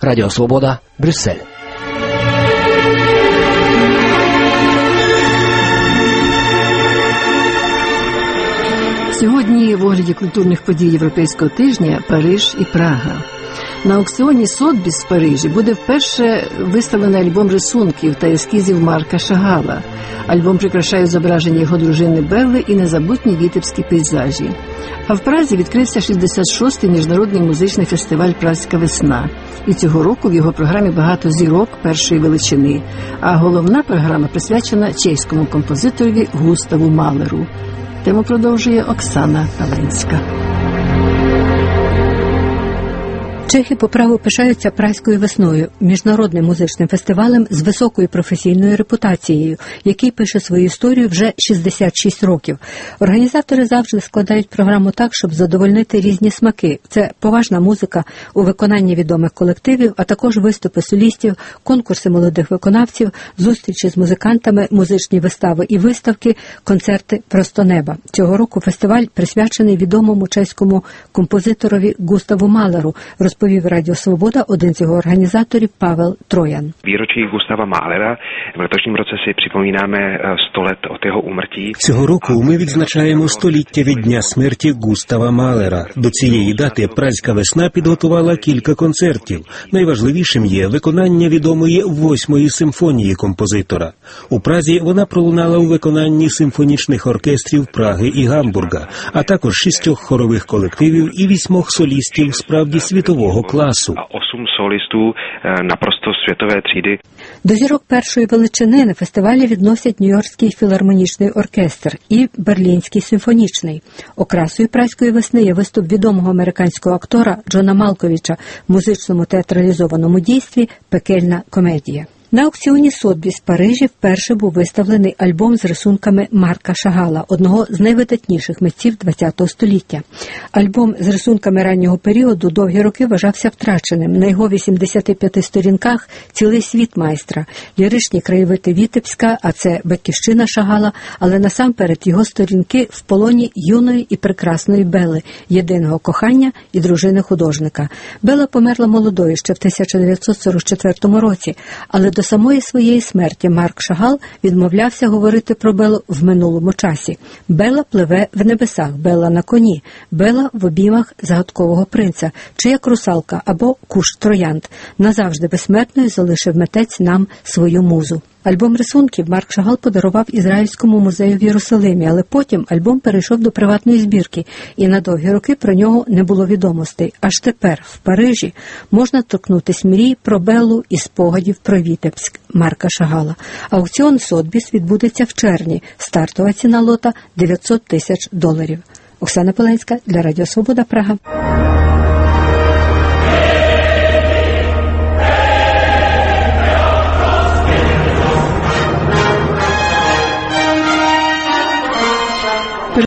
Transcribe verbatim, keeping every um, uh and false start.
Радіо Свобода, Брюссель. Сьогодні в огляді культурних подій Європейського тижня Париж і Прага. На аукціоні Сотбіс в Парижі буде вперше виставлений альбом рисунків та ескізів Марка Шагала. Альбом прикрашає зображення його дружини Белли і незабутні вітебські пейзажі. А в Празі відкрився шістдесят шостий міжнародний музичний фестиваль «Празька весна». І цього року в його програмі багато зірок першої величини. А головна програма присвячена чеському композиторові Густаву Малеру. Тему продовжує Оксана Паленська. Чехи по праву пишаються Празькою весною, міжнародним музичним фестивалем з високою професійною репутацією, який пише свою історію вже шістдесят шість років. Організатори завжди складають програму так, щоб задовольнити різні смаки. Це поважна музика у виконанні відомих колективів, а також виступи солістів, конкурси молодих виконавців, зустрічі з музикантами, музичні вистави і виставки, концерти «Просто неба». Цього року фестиваль присвячений відомому чеському композиторові Густаву Малеру, розповів Радіо Свобода один з його організаторів Павел Троян. Výročí Gustava Mahlera v letošním roce si připomínáme sto let od jeho úmrtí. Цього року ми відзначаємо століття від дня смерті Густава Малера. До цієї дати Празька весна підготувала кілька концертів. Найважливішим є виконання відомої восьмої симфонії композитора. У Празі вона пролунала у виконанні симфонічних оркестрів Праги і Гамбурга, а також шістьох хорових колективів і вісьмох солістів справді світового класу. Osm solistů naprosto světové třídy. До зірок першої величини на фестивалі відносять Нью-Йоркський філармонічний оркестр і Берлінський симфонічний. Окрасою Празької весни є виступ відомого американського актора Джона Малковіча в музичному театралізованому дійстві «Пекельна комедія». На аукціоні Сотбіс в Парижі вперше був виставлений альбом з рисунками Марка Шагала, одного з найвидатніших митців ХХ століття. Альбом з рисунками раннього періоду довгі роки вважався втраченим. На його вісімдесяти п'яти сторінках цілий світ майстра, ліричні краєвиди Вітебська, а це батьківщина Шагала, але насамперед його сторінки в полоні юної і прекрасної Белли, єдиного кохання і дружини художника. Белла померла молодою ще в тисяча дев'ятсот сорок четвертому році, але до самої своєї смерті Марк Шагал відмовлявся говорити про Беллу в минулому часі. Белла пливе в небесах, Белла на коні, Белла в обіймах загадкового принца, чи як русалка або кущ троянд. Назавжди безсмертною залишив митець нам свою музу. Альбом рисунків Марк Шагал подарував Ізраїльському музею в Єрусалимі, але потім альбом перейшов до приватної збірки, і на довгі роки про нього не було відомостей. Аж тепер в Парижі можна торкнутися мрій про Беллу і спогадів про Вітебськ Марка Шагала. Аукціон Сотбіс відбудеться в червні. Стартова ціна лота – дев'ятсот тисяч доларів. Оксана Паленська для Радіо Свобода, Прага.